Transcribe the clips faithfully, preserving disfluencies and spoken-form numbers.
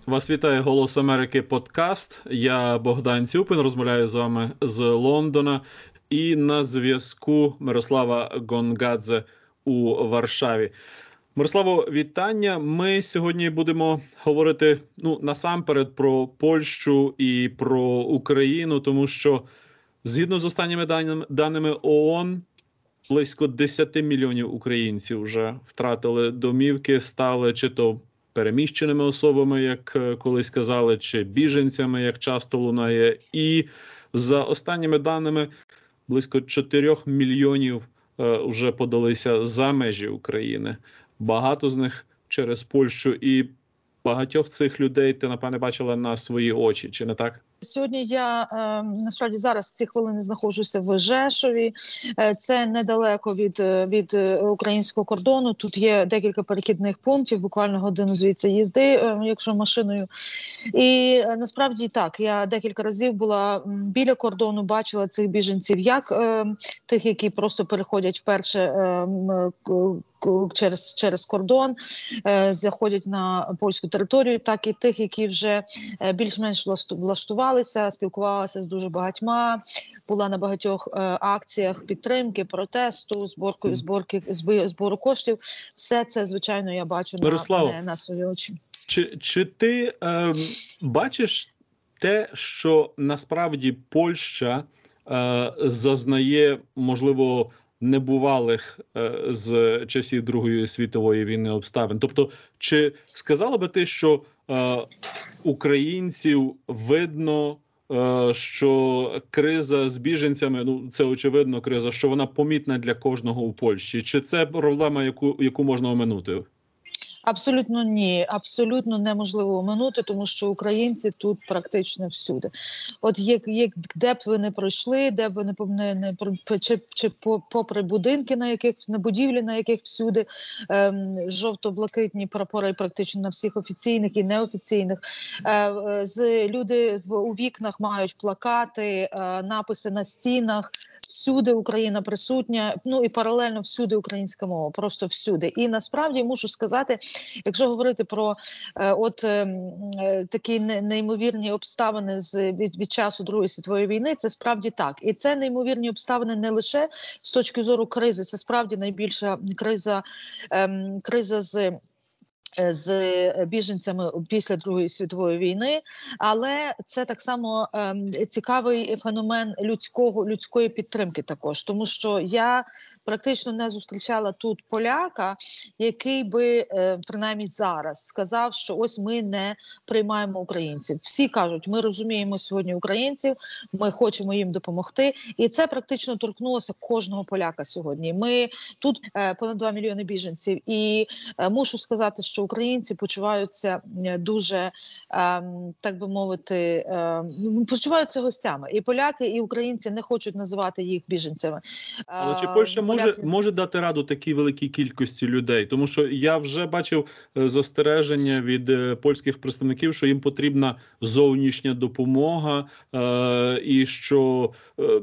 Вас вітає «Голос Америки» подкаст. Я Богдан Цюпин, розмовляю з вами з Лондона. І на зв'язку Мирослава Гонгадзе у Варшаві. Мирославо, вітання. Ми сьогодні будемо говорити ну, насамперед про Польщу і про Україну, тому що згідно з останніми даними, даними ООН, близько десять мільйонів українців вже втратили домівки, стали чи то переміщеними особами, як колись казали, чи біженцями, як часто лунає. І за останніми даними, близько чотирьох мільйонів е, вже подалися за межі України. Багато з них через Польщу. І багатьох цих людей ти, напевне, бачила на свої очі, чи не так? Сьогодні я, е, насправді, зараз в ці хвилини знаходжуся в Жешові. Е, це недалеко від, від українського кордону. Тут є декілька перехідних пунктів, буквально годину звідси їзди, е, якщо машиною. І е, насправді так, я декілька разів була біля кордону, бачила цих біженців, як е, тих, які просто переходять вперше е, через, через кордон, е, заходять на польську територію, так і тих, які вже е, більш-менш влаштували, спілкувалася з дуже багатьма, була на багатьох е, акціях підтримки, протесту, зборку, зборки, збору коштів. Все це, звичайно, я бачу Мирослав, на, на свої очі. Чи, чи ти е, бачиш те, що насправді Польща е, зазнає, можливо, небувалих е, з часів Другої світової війни обставин? Тобто, чи сказала би ти, що е, українців видно, е, що криза з біженцями, ну це очевидно криза, що вона помітна для кожного у Польщі? Чи це проблема, яку, яку можна оминути? Абсолютно ні, абсолютно неможливо оминути, тому що українці тут практично всюди. От як, як де б ви не пройшли, де б ви не, не, не чи, чи попри будинки, на яких на будівлі, на яких всюди ем, жовто-блакитні прапори практично на всіх офіційних і неофіційних. Е, з люди в, у вікнах мають плакати, е, написи на стінах. Всюди Україна присутня, ну і паралельно всюди українська мова, просто всюди. І насправді мушу сказати, якщо говорити про е, от е, е, такі неймовірні обставини з від, від часу Другої світової війни, це справді так. І це неймовірні обставини не лише з точки зору кризи, це справді найбільша криза, е, криза з з біженцями після Другої світової війни, але це так само е, цікавий феномен людського, людської підтримки також, тому що я практично не зустрічала тут поляка, який би, е, принаймні зараз, сказав, що ось ми не приймаємо українців. Всі кажуть, ми розуміємо сьогодні українців, ми хочемо їм допомогти, і це практично торкнулося кожного поляка сьогодні. Ми тут е, понад два мільйони біженців, і е, мушу сказати, що українці почуваються дуже, е, так би мовити, е, почуваються гостями. І поляки, і українці не хочуть називати їх біженцями. Але чи Польща може, може дати раду такій великій кількості людей? Тому що я вже бачив застереження від польських представників, що їм потрібна зовнішня допомога, е, і що, е,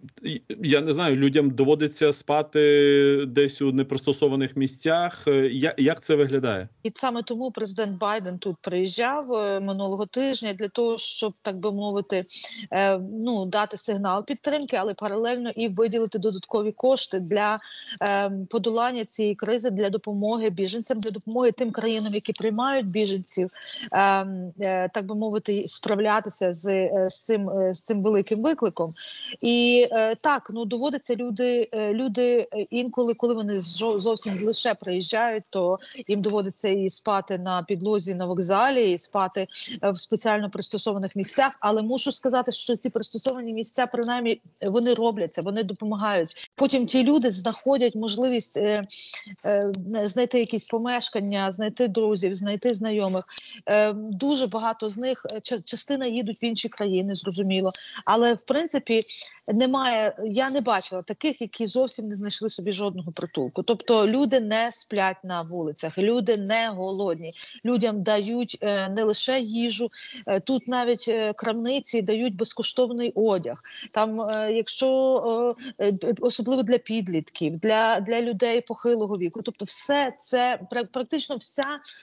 я не знаю, людям доводиться спати десь у непристосованих місцях. Я, як це виглядає? І саме тому президент Байден тут приїжджав минулого тижня для того, щоб, так би мовити, е, ну, дати сигнал підтримки, але паралельно і виділити додаткові кошти для е, подолання цієї кризи, для допомоги біженцям, для допомоги тим країнам, які приймають біженців, е, е, так би мовити, справлятися з, з, цим, з цим великим викликом. І е, так, ну, доводиться люди, люди інколи, коли вони зовсім лише приїжджають, то їм доводиться і спати на підлозі на вокзалі, і спати в спеціально пристосованих місцях. Але мушу сказати, що ці пристосовані місця, принаймні, вони робляться, вони допомагають. Потім ті люди знаходять можливість е, е, знайти якісь помешкання, знайти друзів, знайти знайомих. Е, дуже багато з них, частина їдуть в інші країни, зрозуміло. Але, в принципі, немає, я не бачила таких, які зовсім не знайшли собі жодного притулку. Тобто люди не сплять на вулицях, люди не голодні. Людям дають е, не лише їжу, е, тут навіть е, крамниці дають безкоштовний одяг. Там, е, якщо е, особливо для підлітків, для, для людей похилого віку. Тобто все це, практично вся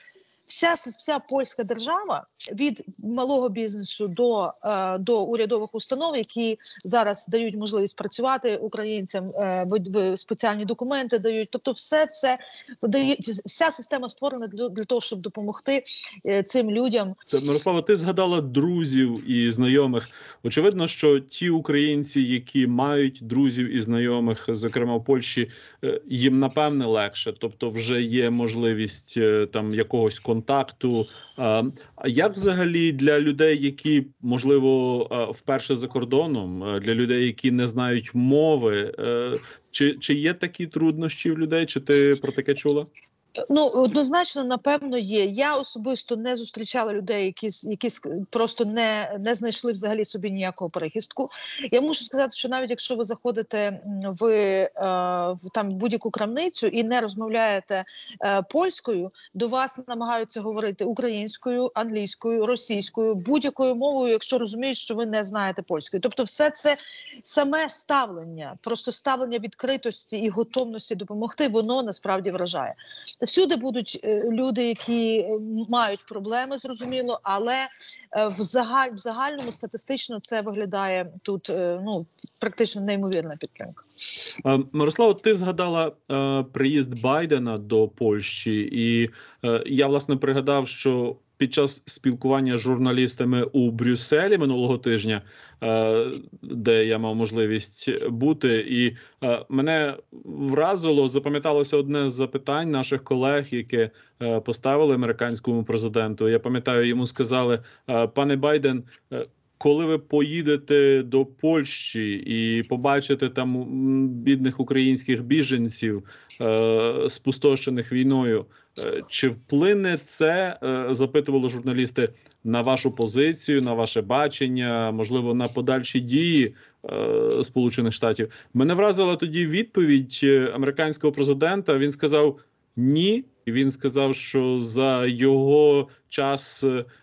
Вся, вся польська держава, від малого бізнесу до, е, до урядових установ, які зараз дають можливість працювати українцям, е, в, в спеціальні документи дають, тобто все, все дає, вся система створена для, для того, щоб допомогти е, цим людям. Мирослава, ти згадала друзів і знайомих. Очевидно, що ті українці, які мають друзів і знайомих, зокрема в Польщі, е, їм напевне легше, тобто вже є можливість е, там якогось контакту. А як взагалі для людей, які, можливо, вперше за кордоном, для людей, які не знають мови, чи, чи є такі труднощі в людей, чи ти про таке чула? Ну, однозначно, напевно, є. Я особисто не зустрічала людей, які, які просто не, не знайшли взагалі собі ніякого перехистку. Я мушу сказати, що навіть якщо ви заходите в, е, в там будь-яку крамницю і не розмовляєте е, польською, до вас намагаються говорити українською, англійською, російською, будь-якою мовою, якщо розуміють, що ви не знаєте польської. Тобто все це саме ставлення, просто ставлення відкритості і готовності допомогти, воно насправді вражає. Всюди будуть люди, які мають проблеми, зрозуміло, але в, загаль, в загальному статистично це виглядає тут ну, практично неймовірна підтримка. Мирослава, ти згадала е, приїзд Байдена до Польщі, і е, я, власне, пригадав, що під час спілкування з журналістами у Брюсселі минулого тижня, е, де я мав можливість бути, і е, мене вразило, запам'яталося одне з запитань наших колег, яке е, поставили американському президенту. Я пам'ятаю, йому сказали: е, пане Байден, е, коли ви поїдете до Польщі і побачите там бідних українських біженців, е, спустошених війною, е, чи вплине це, е, запитували журналісти, на вашу позицію, на ваше бачення, можливо, на подальші дії е, Сполучених Штатів? Мене вразила тоді відповідь американського президента. Він сказав ні. І він сказав, що за його час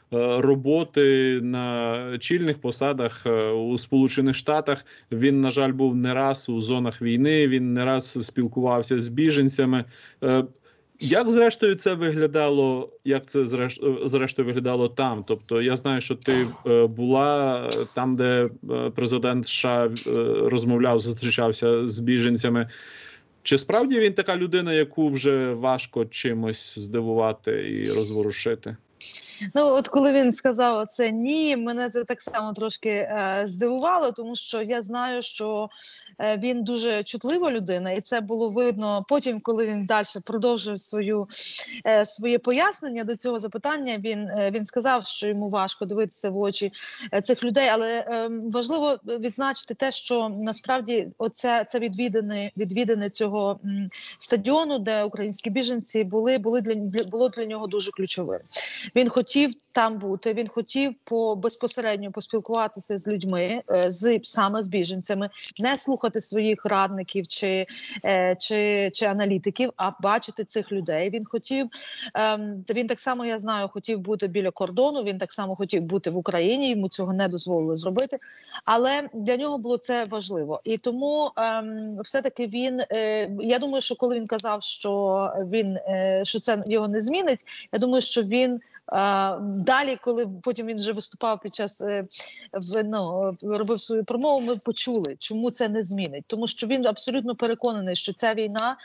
роботи на чільних посадах у Сполучених Штатах він, на жаль, був не раз у зонах війни, він не раз спілкувався з біженцями. Як, зрештою, це виглядало, як це, зрештою, виглядало там? Тобто, я знаю, що ти була там, де президент США розмовляв, зустрічався з біженцями. Чи справді він така людина, яку вже важко чимось здивувати і розворушити? Ну, от коли він сказав це ні, мене це так само трошки е, здивувало, тому що я знаю, що е, він дуже чутлива людина, і це було видно потім, коли він далі продовжив свою, е, своє пояснення до цього запитання. Він, е, він сказав, що йому важко дивитися в очі е, цих людей, але е, важливо відзначити те, що насправді оце, це відвідини, відвідини цього м, стадіону, де українські біженці були, були для, було для нього дуже ключовим. Він хотів там бути, він хотів по безпосередньо поспілкуватися з людьми, з саме з біженцями, не слухати своїх радників чи, чи, чи аналітиків, а бачити цих людей. Він хотів, він так само, я знаю, хотів бути біля кордону, він так само хотів бути в Україні, йому цього не дозволили зробити, але для нього було це важливо. І тому все-таки він, я думаю, що коли він казав, що він, що це його не змінить, я думаю, що він Uh, далі, коли потім він вже виступав під час, е, в, ну, робив свою промову, ми почули, чому це не змінить. Тому що він абсолютно переконаний, що ця війна,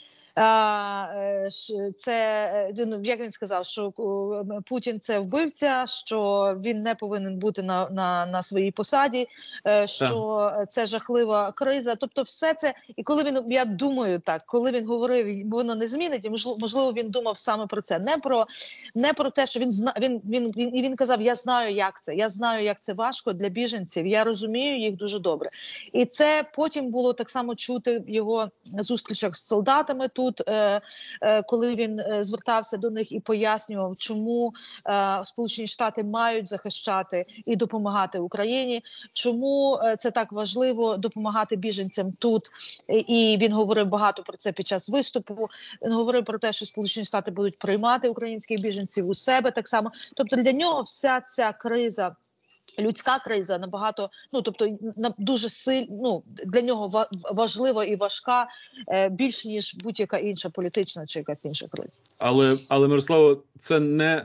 е, це, як він сказав, що Путін – це вбивця, що він не повинен бути на, на, на своїй посаді, е, що так. Це жахлива криза. Тобто все це, і коли він, я думаю так, коли він говорив, воно не змінить, і можливо він думав саме про це, не про, не про те, що він, зна, він, він, він, і він казав, я знаю, як це, я знаю, як це важко для біженців, я розумію їх дуже добре. І це потім було так само чути в його зустрічах з солдатами тут, е, е, коли він е, звертався до них і пояснював, чому е, Сполучені Штати мають захищати і допомагати Україні, чому е, це так важливо допомагати біженцям тут. І він говорив багато про це під час виступу. Він говорив про те, що Сполучені Штати будуть приймати українських біженців у себе так само. Тобто для нього вся ця криза людська криза набагато, ну тобто на дуже силь, ну для нього важлива і важка е, більш ніж будь-яка інша політична чи якась інша криза. Але але Мирославо, це не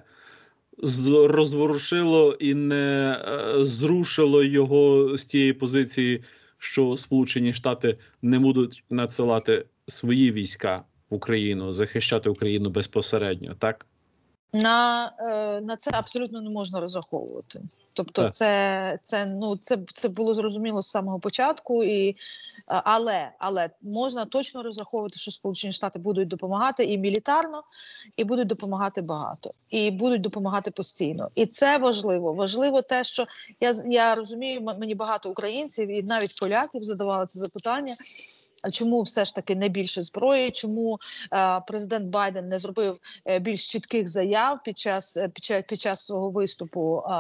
розворушило і не е, зрушило його з тієї позиції, що Сполучені Штати не будуть надсилати свої війська в Україну, захищати Україну безпосередньо, так? На, е, на це абсолютно не можна розраховувати. Тобто, це, це, ну, це, це було зрозуміло з самого початку, і, але, але можна точно розраховувати, що Сполучені Штати будуть допомагати і мілітарно, і будуть допомагати багато, і будуть допомагати постійно. І це важливо. Важливо те, що я, я розумію, мені багато українців і навіть поляків задавали це запитання. Чому все ж таки не більше зброї? Чому е, президент Байден не зробив е, більш чітких заяв під час під час, під час свого виступу е,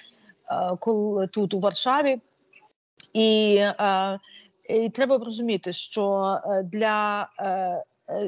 е, коли тут у Варшаві? І, е, і треба розуміти, що для е,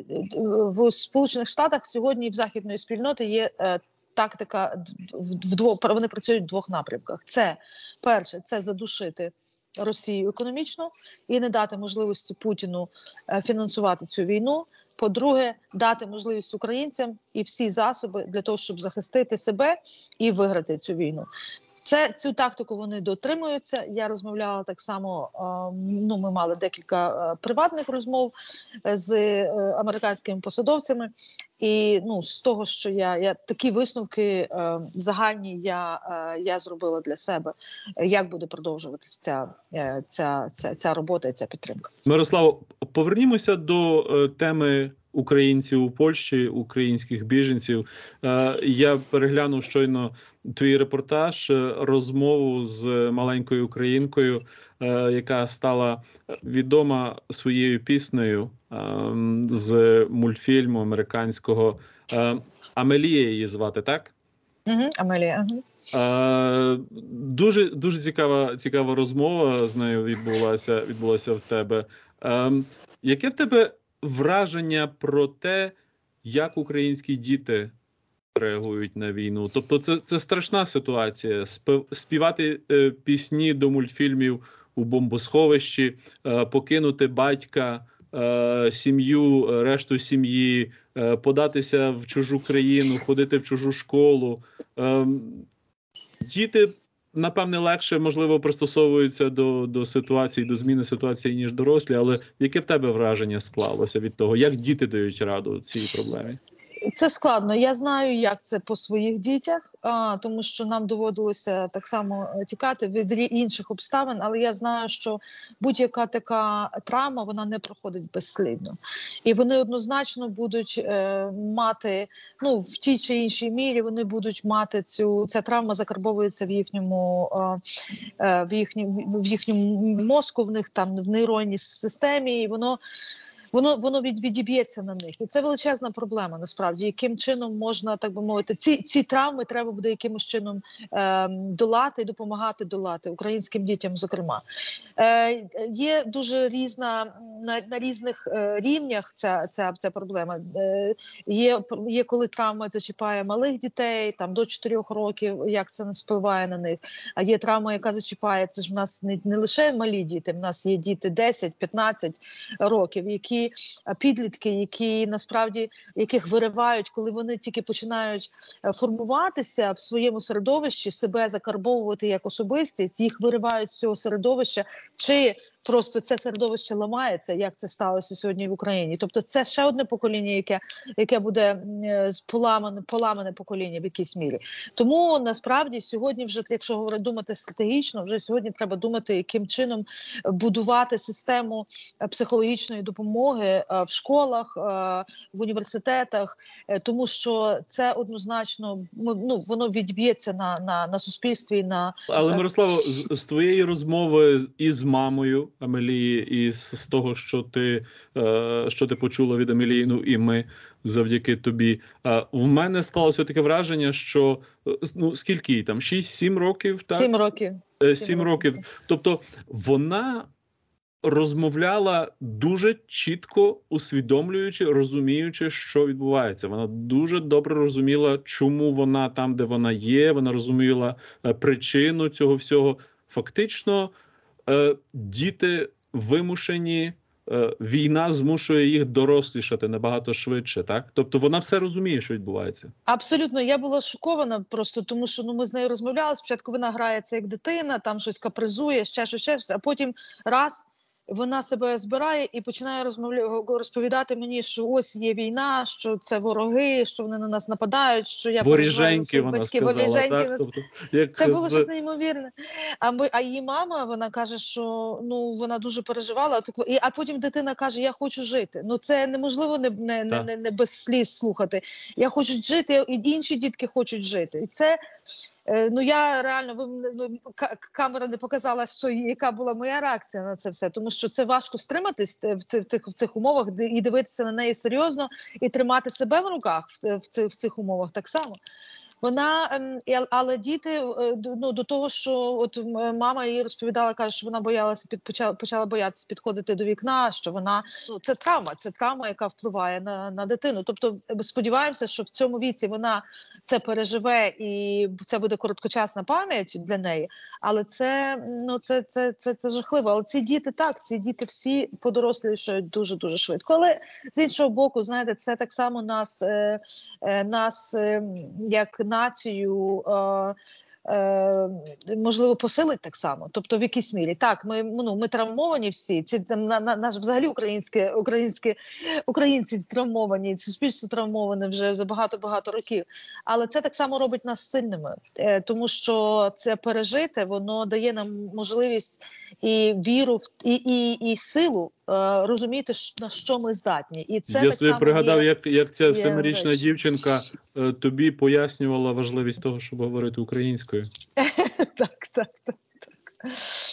в Сполучених Штатах сьогодні в західної спільноти є е, тактика вдвох. Вони працюють в двох напрямках. Це перше, це задушити Росію економічно і не дати можливості Путіну е, фінансувати цю війну. По-друге, дати можливість українцям і всі засоби для того, щоб захистити себе і виграти цю війну. Це, цю тактику вони дотримуються. Я розмовляла так само, е, ну, ми мали декілька е, приватних розмов з е, американськими посадовцями. І ну, з того, що я, я такі висновки е, загальні я, е, я зробила для себе, як буде продовжуватися ця, е, ця, ця, ця робота і ця підтримка. Мирославо, повернімося до е, теми українців у Польщі, українських біженців. Е, я переглянув щойно твій репортаж, розмову з маленькою українкою, е, яка стала відома своєю піснею е, з мультфільму американського. Е, Амелія її звати, так? Угу, Амелія. Угу. Е, дуже дуже цікава цікава розмова з нею відбулася, відбулася в тебе. Е, яке в тебе враження про те, як українські діти реагують на війну? Тобто це, це страшна ситуація. Співати е, пісні до мультфільмів у бомбосховищі, е, покинути батька, е, сім'ю, решту сім'ї, е, податися в чужу країну, ходити в чужу школу. Е, діти, напевне, легше, можливо, пристосовуються до, до ситуації, до зміни ситуації, ніж дорослі, але яке в тебе враження склалося від того? Як діти дають раду цій проблемі? Це складно. Я знаю, як це по своїх дітях, а, тому що нам доводилося так само тікати від інших обставин, але я знаю, що будь-яка така травма, вона не проходить безслідно. І вони однозначно будуть е, мати, ну, в тій чи іншій мірі, вони будуть мати цю, ця травма закарбовується в їхньому, е, в їхньому, в їхньому мозку, в них там, в нейронній системі, і воно Воно воно від, відіб'ється на них. І це величезна проблема, насправді. Яким чином можна, так би мовити, ці ці травми треба буде якимось чином е, долати і допомагати долати українським дітям, зокрема. Е, Є дуже різна, на, на різних е, рівнях ця, ця, ця проблема. Е, є, є, коли травма зачіпає малих дітей, там до чотирьох років, як це не впливає на них. А є травма, яка зачіпає, це ж в нас не, не лише малі діти, в нас є діти десять-п'ятнадцять років, які підлітки, які насправді, яких виривають, коли вони тільки починають формуватися в своєму середовищі, себе закарбовувати як особистість, їх виривають з цього середовища, чи просто це середовище ламається, як це сталося сьогодні в Україні. Тобто це ще одне покоління, яке, яке буде поламане, поламане покоління в якійсь мірі. Тому насправді сьогодні вже, якщо говорити, думати стратегічно, вже сьогодні треба думати, яким чином будувати систему психологічної допомоги в школах, в університетах, тому що це однозначно, ну, воно відб'ється на, на, на суспільстві. На... Але, Мирославо, з, з твоєї розмови із мамою Амелії, і з, з того, що ти, е, що ти почула від Амелії, ну і ми завдяки тобі, е, в мене склалося таке враження, що, ну, скільки їй там, шість-сім років? Так? Сім років. Сім років. Тобто вона розмовляла дуже чітко, усвідомлюючи, розуміючи, що відбувається. Вона дуже добре розуміла, чому вона там, де вона є, вона розуміла е, причину цього всього. Фактично, е, діти вимушені, е, війна змушує їх дорослішати набагато швидше, так? Тобто вона все розуміє, що відбувається. Абсолютно, я була шокована просто, тому що ну ми з нею розмовляли. Спочатку вона грається як дитина, там щось капризує, ще щось, ще щось, а потім раз вона себе збирає і починає розмовляти, розповідати мені, що ось є війна, що це вороги, що вони на нас нападають, що я переживаю за своїх батьків. Воріженьки, так? Тобто, як це було з... щось неймовірне. А, ми, а її мама, вона каже, що ну вона дуже переживала, і, а потім дитина каже, я хочу жити. Ну це неможливо не, не, не, не, не без сліз слухати. Я хочу жити, і інші дітки хочуть жити. І це ну я реально, ви, ну, камера не показала, що яка була моя реакція на це все, тому що це важко стриматись в цих, в цих, в цих умовах і дивитися на неї серйозно і тримати себе в руках в, в, цих, в цих умовах так само. Вона, але діти, ну, до того, що от мама їй розповідала, каже, що вона боялася під почала, почала боятися підходити до вікна, що вона, ну, це травма, це травма, яка впливає на, на дитину. Тобто, сподіваємося, що в цьому віці вона це переживе і це буде короткочасна пам'ять для неї. Але це, ну, це, це, це, це жахливо. Але ці діти так, ці діти всі подорослішають дуже-дуже швидко. Але з іншого боку, знаєте, це так само нас, е, е, нас е, як націю, е, е, можливо, посилить так само. Тобто в якійсь мірі. Так, ми, ну, ми травмовані всі. Ці, на, на, наш взагалі українське, українське, українці травмовані, суспільство травмоване вже за багато-багато років. Але це так само робить нас сильними. Е, тому що це пережити, воно дає нам можливість і віру, і, і, і силу е, розуміти, на що ми здатні. І це Я так собі само пригадав, є, як, як ця є семирічна речі. дівчинка е, тобі пояснювала важливість того, щоб говорити українською. Так, так, так, так.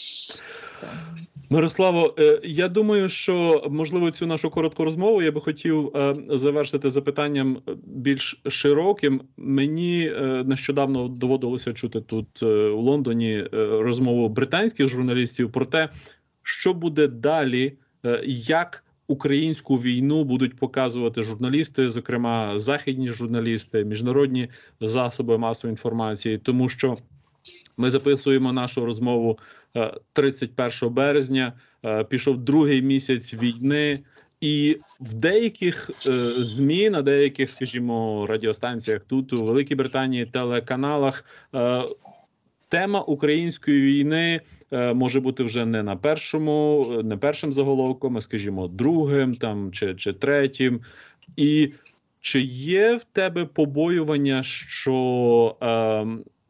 Мирославо, е, я думаю, що, можливо, цю нашу коротку розмову я би хотів е, завершити запитанням більш широким. Мені е, нещодавно доводилося чути тут, е, у Лондоні, е, розмову британських журналістів про те, що буде далі, е, як українську війну будуть показувати журналісти, зокрема західні журналісти, міжнародні засоби масової інформації, тому що ми записуємо нашу розмову тридцять першого березня, пішов другий місяць війни, і в деяких е, ЗМІ, на деяких, скажімо, радіостанціях тут, у Великій Британії, телеканалах, е, тема української війни е, може бути вже не на першому, не першим заголовком, а, скажімо, другим там, чи, чи третім. І чи є в тебе побоювання, що е,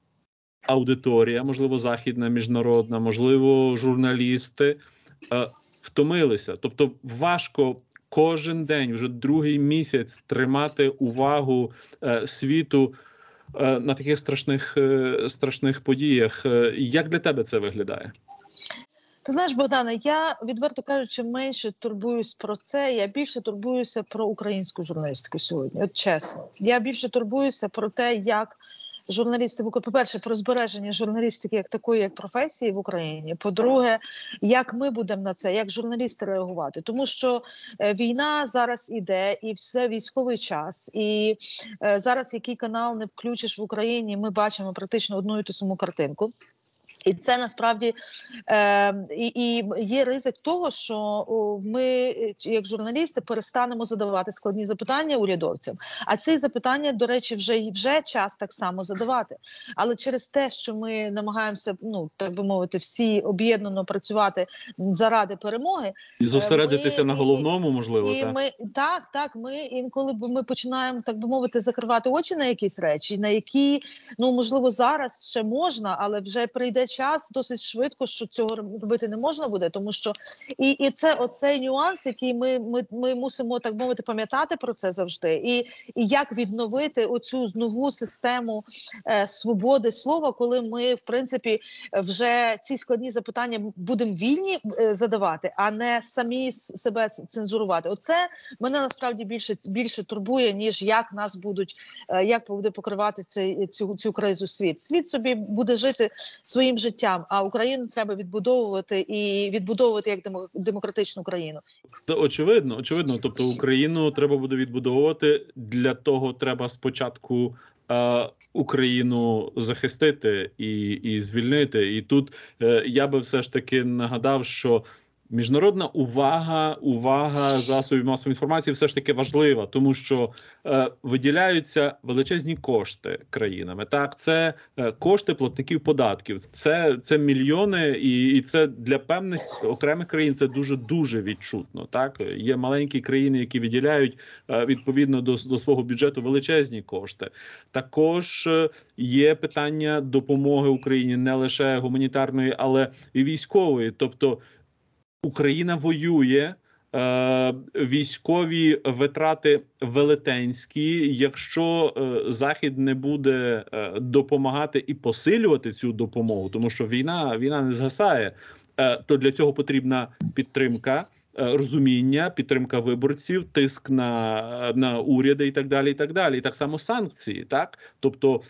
аудиторія, можливо, західна, міжнародна, можливо, журналісти е, втомилися? Тобто важко кожен день, вже другий місяць, тримати увагу е, світу е, на таких страшних, е, страшних подіях. Е, як для тебе це виглядає? Ти знаєш, Богдане, я, відверто кажучи, менше турбуюсь про це, я більше турбуюся про українську журналістику сьогодні, от чесно. Я більше турбуюся про те, як журналісти, по-перше, про збереження журналістики як такої, як професії в Україні. По-друге, як ми будемо на це, як журналісти реагувати. Тому що е, війна зараз іде, і все військовий час. І е, зараз який канал не включиш в Україні, ми бачимо практично одну і ту саму картинку. І це насправді е, і, і є ризик того, що о, ми, як журналісти, перестанемо задавати складні запитання урядовцям. А ці запитання, до речі, вже вже час так само задавати. Але через те, що ми намагаємося, ну так би мовити, всі об'єднано працювати заради перемоги, і зосередитися ми, на головному, можливо, і так? ми так, так. Ми інколи ми починаємо, так би мовити, закривати очі на якісь речі, на які, ну можливо, зараз ще можна, але вже прийде час досить швидко, що цього робити не можна буде, тому що і, і це оцей нюанс, який ми, ми, ми мусимо, так мовити, пам'ятати про це завжди, і, і як відновити оцю нову систему е, свободи слова, коли ми, в принципі, вже ці складні запитання будемо вільні е, задавати, а не самі себе цензурувати. Оце мене насправді більше, більше турбує, ніж як нас будуть, е, як буде покривати цей, цю, цю кризу світ. Світ собі буде жити своїм новим життям. А Україну треба відбудовувати і відбудовувати як демократичну країну. То очевидно, очевидно. Тобто Україну треба буде відбудовувати. Для того треба спочатку е, Україну захистити і, і звільнити. І тут е, я би все ж таки нагадав, що міжнародна увага, увага засобів масової інформації все ж таки важлива, тому що е, виділяються величезні кошти країнами. Так, це е, кошти платників податків, це, це мільйони, і, і це для певних окремих країн це дуже-дуже відчутно. Так, є маленькі країни, які виділяють е, відповідно до, до свого бюджету величезні кошти. Також е, є питання допомоги Україні не лише гуманітарної, але і військової, тобто Україна воює, е, військові витрати велетенські. Якщо е, Захід не буде е, допомагати і посилювати цю допомогу, тому що війна, війна не згасає, е, то для цього потрібна підтримка, е, розуміння, підтримка виборців, тиск на, на уряди і так далі, і так далі. І так само санкції, так? Тобто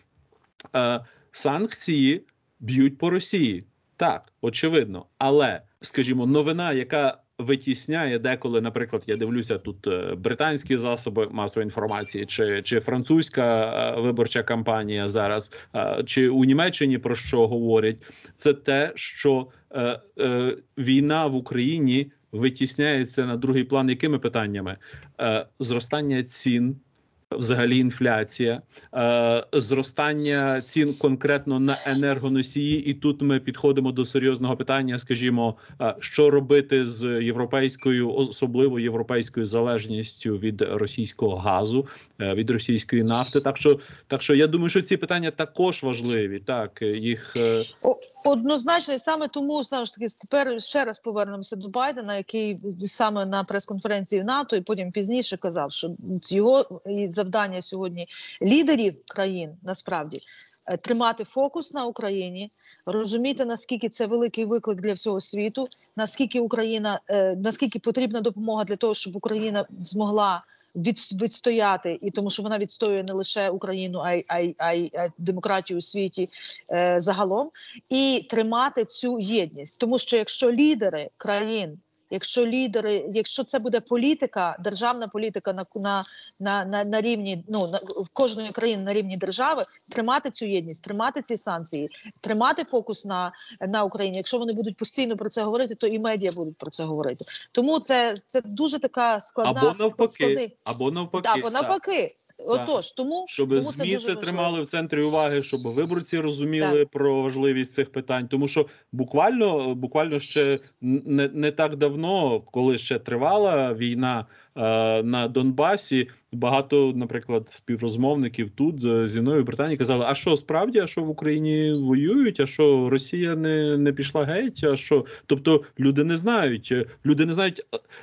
е, санкції б'ють по Росії. Так, очевидно. Але, скажімо, новина, яка витісняє деколи, наприклад, я дивлюся тут е, британські засоби масової інформації, чи, чи французька е, виборча кампанія зараз, е, чи у Німеччині про що говорять, це те, що е, е, війна в Україні витісняється на другий план якими питаннями? Е, зростання цін, взагалі інфляція, е, зростання цін конкретно на енергоносії, і тут ми підходимо до серйозного питання, скажімо, е, що робити з європейською, особливо європейською залежністю від російського газу, е, від російської нафти. Так що, так що я думаю, що ці питання також важливі. Так, їх е... однозначно, і саме тому, знову ж таки, тепер ще раз повернемося до Байдена, який саме на прес-конференції в НАТО і потім пізніше казав, що його завдання сьогодні лідерів країн, насправді, тримати фокус на Україні, розуміти, наскільки це великий виклик для всього світу, наскільки Україна, наскільки потрібна допомога для того, щоб Україна змогла відстояти, і тому що вона відстоює не лише Україну, а й а й, а й, а й демократію у світі е, загалом, і тримати цю єдність. Тому що якщо лідери країн, якщо лідери, якщо це буде політика, державна політика на на, на, на, на рівні, ну на кожної країни на рівні держави, тримати цю єдність, тримати ці санкції, тримати фокус на, на Україні. Якщо вони будуть постійно про це говорити, то і медіа будуть про це говорити. Тому це, це дуже така складна, або навпаки, складний... або навпаки, або навпаки. Отож, тому щоб тому ЗМІ це, це тримали в центрі уваги, щоб виборці розуміли так. про важливість цих питань. Тому що буквально, буквально ще не, не так давно, коли ще тривала війна е, на Донбасі, багато, наприклад, співрозмовників тут зі мною в Британії казали, а що справді, а що в Україні воюють, а що Росія не, не пішла геть, а що? Тобто люди не знають, люди не знають.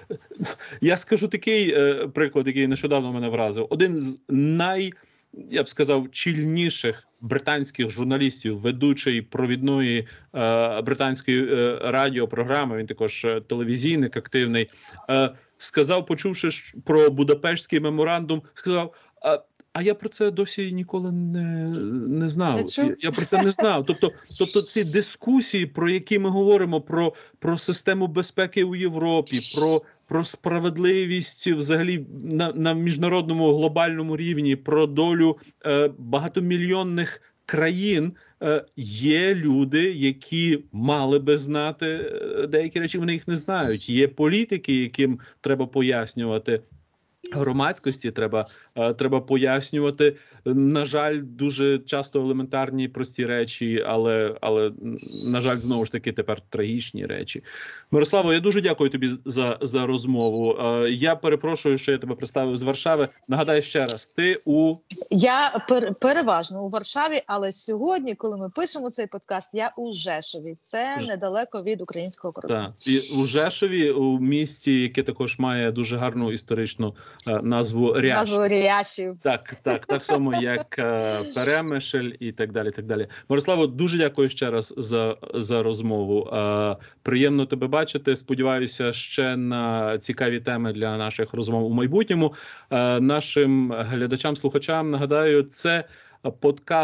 Я скажу такий е, приклад, який нещодавно мене вразив. Один з най, я б сказав, чільніших британських журналістів, ведучий провідної е, британської е, радіопрограми, він також е, телевізійник активний, е, сказав, почувши про Будапештський меморандум, сказав, а, а я про це досі ніколи не, не знав. Я, я про це не знав. Тобто, тобто ці дискусії, про які ми говоримо, про, про систему безпеки у Європі, про про справедливість взагалі на, на міжнародному глобальному рівні, про долю е, багатомільйонних країн, е, є люди, які мали би знати е, деякі речі, вони їх не знають. Є політики, яким треба пояснювати. Громадськості треба, е, треба пояснювати, на жаль, дуже часто елементарні прості речі, але, але на жаль, знову ж таки, тепер трагічні речі. Мирославо, я дуже дякую тобі за, за розмову. Е, я перепрошую, що я тебе представив з Варшави. Нагадай ще раз, ти у... Я пер, переважно у Варшаві, але сьогодні, коли ми пишемо цей подкаст, я у Жешові. Це Ж... недалеко від українського кордону. Так, і у Жешові, у місті, яке також має дуже гарну історичну назву Ряш. Назву Ряшів. Так, так, так само, як е, Перемишль і так далі, так далі. Мирославо, дуже дякую ще раз за, за розмову. Е, приємно тебе бачити. Сподіваюся, ще на цікаві теми для наших розмов у майбутньому. Е, нашим глядачам, слухачам, нагадаю, це подкаст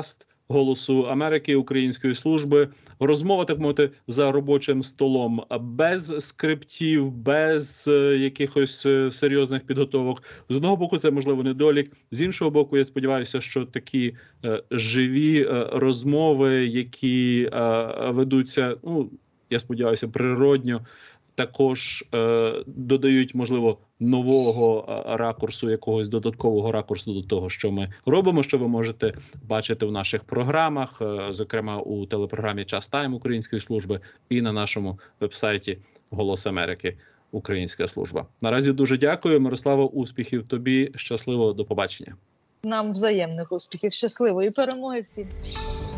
Голосу Америки, української служби. Розмова, так мовити, за робочим столом, без скриптів, без е, якихось е, серйозних підготовок. З одного боку, це, можливо, недолік. З іншого боку, я сподіваюся, що такі е, живі е, розмови, які е, ведуться, ну, я сподіваюся, природньо, також е, додають, можливо, нового е, ракурсу, якогось додаткового ракурсу до того, що ми робимо, що ви можете бачити в наших програмах, е, зокрема у телепрограмі «Час Тайм» Української служби і на нашому вебсайті «Голос Америки» Українська служба. Наразі дуже дякую. Мирославо, успіхів тобі. Щасливо, до побачення. Нам взаємних успіхів, щасливої перемоги всім.